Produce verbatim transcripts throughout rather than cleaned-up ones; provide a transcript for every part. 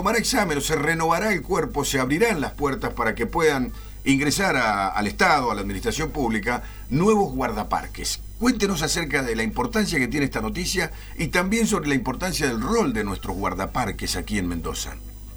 tomará examen o se renovará el cuerpo, se abrirán las puertas para que puedan ingresar a, al Estado, a la administración pública, nuevos guardaparques. Cuéntenos acerca de la importancia que tiene esta noticia y también sobre la importancia del rol de nuestros guardaparques aquí en Mendoza.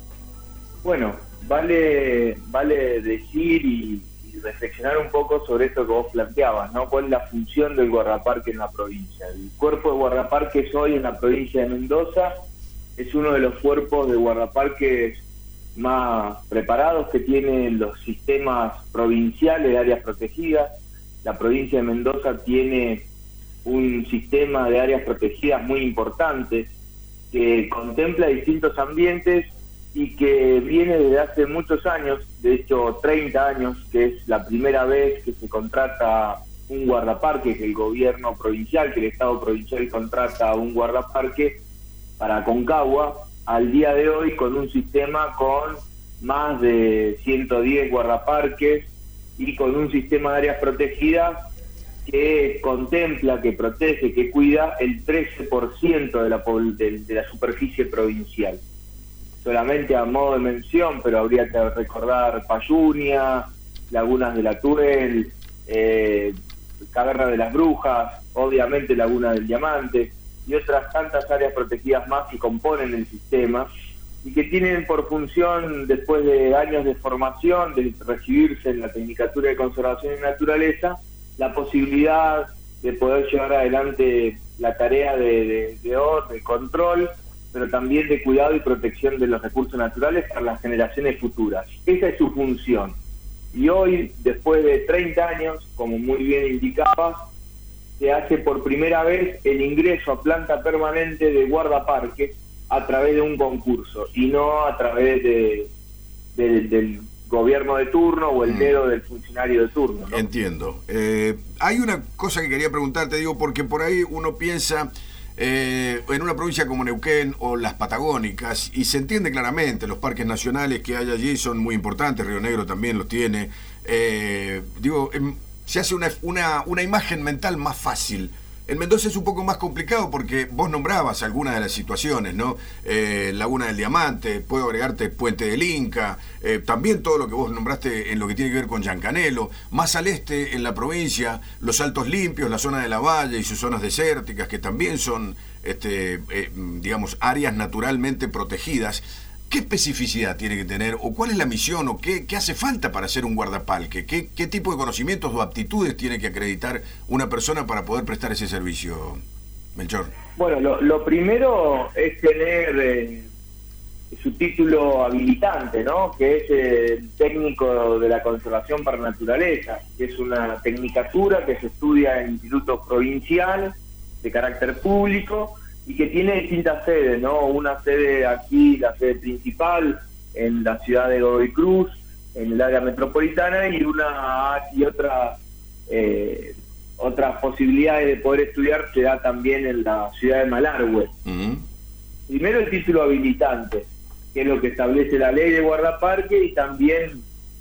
Bueno, vale, vale decir y, y reflexionar un poco sobre esto que vos planteabas, ¿no? ¿Cuál es la función del guardaparque en la provincia? El cuerpo de guardaparques hoy en la provincia de Mendoza es uno de los cuerpos de guardaparques más preparados que tienen los sistemas provinciales de áreas protegidas. La provincia de Mendoza tiene un sistema de áreas protegidas muy importante que contempla distintos ambientes y que viene desde hace muchos años, de hecho treinta años, que es la primera vez que se contrata un guardaparque, que el gobierno provincial, que el Estado provincial contrata un guardaparque para Aconcagua, al día de hoy con un sistema con más de ciento diez guardaparques y con un sistema de áreas protegidas que contempla, que protege, que cuida el trece por ciento de la, de, de la superficie provincial. Solamente a modo de mención, pero habría que recordar Payunia, Lagunas de la Tuel, eh, Caverna de las Brujas, obviamente Laguna del Diamante y otras tantas áreas protegidas más que componen el sistema y que tienen por función, después de años de formación, de recibirse en la Tecnicatura de Conservación y Naturaleza, la posibilidad de poder llevar adelante la tarea de, de, de, or, de control, pero también de cuidado y protección de los recursos naturales para las generaciones futuras. Esa es su función. Y hoy, después de treinta años, como muy bien indicabas, se hace por primera vez el ingreso a planta permanente de guardaparques a través de un concurso y no a través de, de, del gobierno de turno o el dedo del funcionario de turno, ¿no? Entiendo. Eh, hay una cosa que quería preguntarte, digo, porque por ahí uno piensa eh, en una provincia como Neuquén o las Patagónicas y se entiende claramente, los parques nacionales que hay allí son muy importantes, Río Negro también los tiene. Eh, digo, eh, se hace una, una, una imagen mental más fácil. En Mendoza es un poco más complicado porque vos nombrabas algunas de las situaciones, ¿no? Eh, Laguna del Diamante, puedo agregarte Puente del Inca, eh, también todo lo que vos nombraste en lo que tiene que ver con Yancanelo, más al este en la provincia, los Altos Limpios, la zona de la Valle y sus zonas desérticas, que también son, este, eh, digamos, áreas naturalmente protegidas. ¿Qué especificidad tiene que tener o cuál es la misión o qué, qué hace falta para ser un guardaparque? ¿Qué, ¿Qué tipo de conocimientos o aptitudes tiene que acreditar una persona para poder prestar ese servicio, Melchor? Bueno, lo, lo primero es tener eh, su título habilitante, ¿no? Que es el técnico de la conservación para naturaleza, que es una tecnicatura que se estudia en institutos provinciales de carácter público y que tiene distintas sedes, ¿no? Una sede aquí, la sede principal, en la ciudad de Godoy Cruz, en el área metropolitana, y una y otra eh, otras posibilidades de poder estudiar se da también en la ciudad de Malargüe. Uh-huh. Primero el título habilitante, que es lo que establece la ley de guardaparque, y también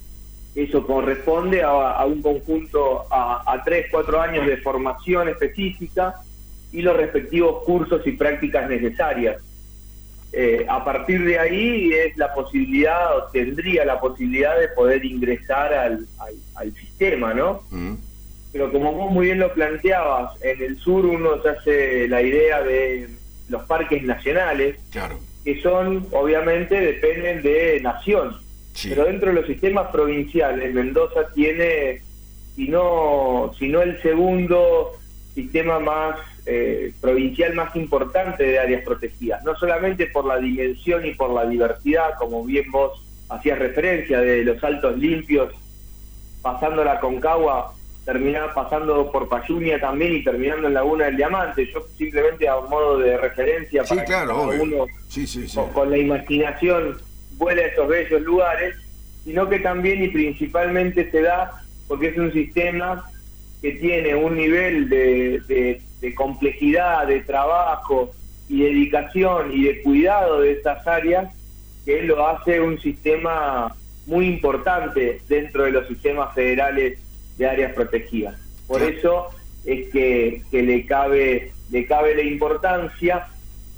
eso corresponde a, a un conjunto, a, a tres, cuatro años de formación específica y los respectivos cursos y prácticas necesarias. Eh, a partir de ahí es la posibilidad, o tendría la posibilidad de poder ingresar al, al, al sistema, ¿no? Mm. Pero como vos muy bien lo planteabas, en el sur uno se hace la idea de los parques nacionales, claro, que son, obviamente, dependen de nación. Sí. Pero dentro de los sistemas provinciales, Mendoza tiene, si no, si no el segundo sistema más eh, provincial más importante de áreas protegidas, no solamente por la dimensión y por la diversidad, como bien vos hacías referencia, de los Altos Limpios, pasando la Aconcagua, terminar pasando por Payunia también y terminando en Laguna del Diamante. Yo simplemente a modo de referencia, sí, para claro, que uno sí, sí, sí. Con, con la imaginación vuela a esos bellos lugares, sino que también y principalmente se da porque es un sistema que tiene un nivel de, de, de complejidad, de trabajo y dedicación y de cuidado de estas áreas, que lo hace un sistema muy importante dentro de los sistemas federales de áreas protegidas. Por eso es que, que le cabe le cabe la importancia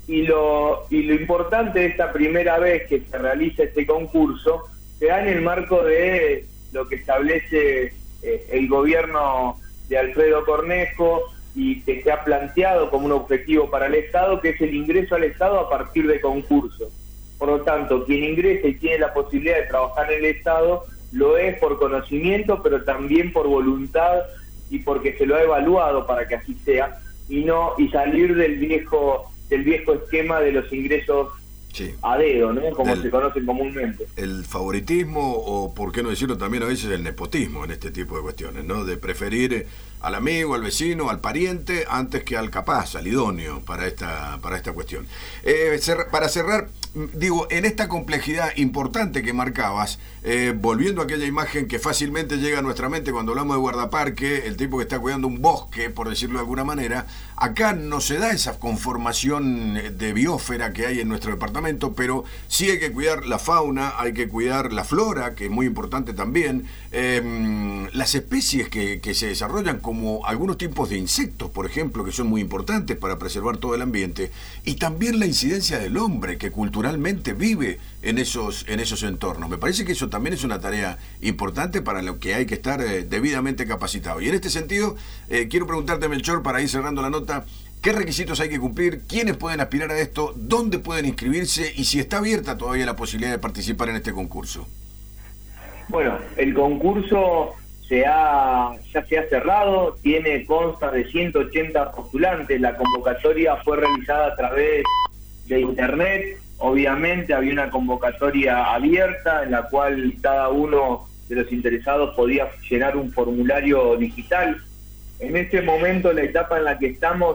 y lo, y lo importante de esta primera vez que se realiza este concurso se da en el marco de lo que establece eh, el gobierno de Alfredo Cornejo y que se ha planteado como un objetivo para el Estado, que es el ingreso al Estado a partir de concursos. Por lo tanto, quien ingresa y tiene la posibilidad de trabajar en el Estado lo es por conocimiento, pero también por voluntad y porque se lo ha evaluado para que así sea, y no y salir del viejo del viejo esquema de los ingresos sí. a dedo, ¿no? Como del, se conocen comúnmente. El favoritismo, o por qué no decirlo también a veces el nepotismo en este tipo de cuestiones, ¿no? De preferir al amigo, al vecino, al pariente, antes que al capaz, al idóneo para esta, para esta cuestión. Eh, cer- para cerrar, digo, en esta complejidad importante que marcabas, eh, volviendo a aquella imagen que fácilmente llega a nuestra mente cuando hablamos de guardaparque, el tipo que está cuidando un bosque, por decirlo de alguna manera, acá no se da esa conformación de biosfera que hay en nuestro departamento, pero sí hay que cuidar la fauna, hay que cuidar la flora, que es muy importante también, eh, las especies que, que se desarrollan, como algunos tipos de insectos, por ejemplo, que son muy importantes para preservar todo el ambiente, y también la incidencia del hombre, que culturalmente vive en esos, en esos entornos. Me parece que eso también es una tarea importante para lo que hay que estar eh, debidamente capacitado. Y en este sentido, eh, quiero preguntarte, Melchor, para ir cerrando la nota, ¿qué requisitos hay que cumplir? ¿Quiénes pueden aspirar a esto? ¿Dónde pueden inscribirse? Y si está abierta todavía la posibilidad de participar en este concurso. Bueno, el concurso se ha, ya se ha cerrado, tiene consta de ciento ochenta postulantes, la convocatoria fue realizada a través de internet, obviamente había una convocatoria abierta en la cual cada uno de los interesados podía llenar un formulario digital. En este momento la etapa en la que estamos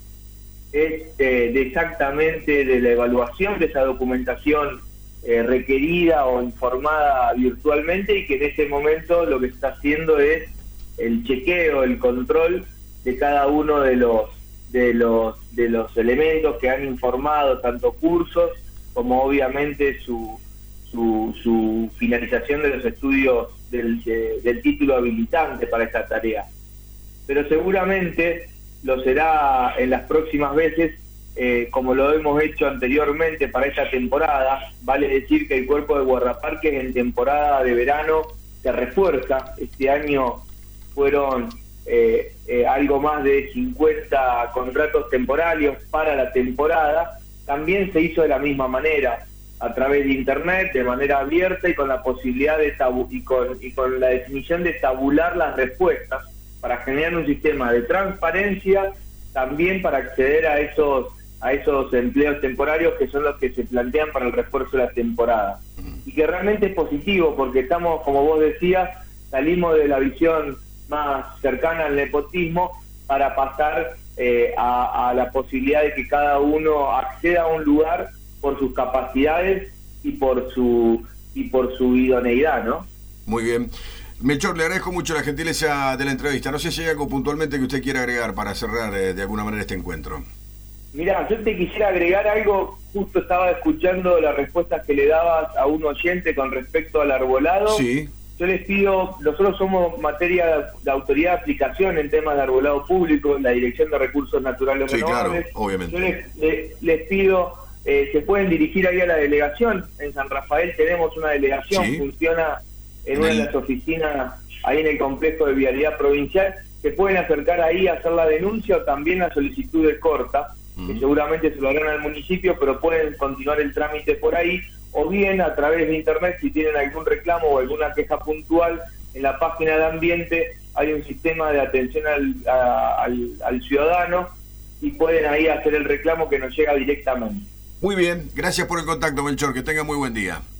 es eh, de exactamente de la evaluación de esa documentación Eh, requerida o informada virtualmente, y que en este momento lo que se está haciendo es el chequeo, el control de cada uno de los de los de los elementos que han informado, tanto cursos como obviamente su su, su finalización de los estudios del, de, del título habilitante para esta tarea. Pero seguramente lo será en las próximas veces, Eh, como lo hemos hecho anteriormente para esta temporada. Vale decir que el cuerpo de guardaparques en temporada de verano se refuerza. Este año fueron eh, eh, algo más de cincuenta contratos temporarios para la temporada. También se hizo de la misma manera, a través de internet, de manera abierta y con la posibilidad de tabu y con, y con la definición de tabular las respuestas para generar un sistema de transparencia, también para acceder a esos a esos empleos temporarios que son los que se plantean para el refuerzo de la temporada. Y que realmente es positivo, porque estamos, como vos decías, salimos de la visión más cercana al nepotismo para pasar eh, a, a la posibilidad de que cada uno acceda a un lugar por sus capacidades y por su y por su idoneidad, ¿no? Muy bien. Melchor, le agradezco mucho la gentileza de la entrevista. No sé si hay algo puntualmente que usted quiera agregar para cerrar eh, de alguna manera este encuentro. Mirá, yo te quisiera agregar algo. Justo estaba escuchando las respuestas que le dabas a un oyente con respecto al arbolado. Sí. Yo les pido, nosotros somos materia de autoridad de aplicación en temas de arbolado público, en la Dirección de Recursos Naturales sí, Renovables. Claro, obviamente. Yo les, les, les pido, eh, se pueden dirigir ahí a la delegación. En San Rafael tenemos una delegación, sí. Funciona en, en una el... de las oficinas ahí en el complejo de vialidad provincial. Se pueden acercar ahí a hacer la denuncia o también la solicitud de corta, que seguramente se lo harán al municipio, pero pueden continuar el trámite por ahí, o bien a través de internet, si tienen algún reclamo o alguna queja puntual, en la página de ambiente hay un sistema de atención al, a, al, al ciudadano, y pueden ahí hacer el reclamo que nos llega directamente. Muy bien, gracias por el contacto, Melchor, que tenga muy buen día.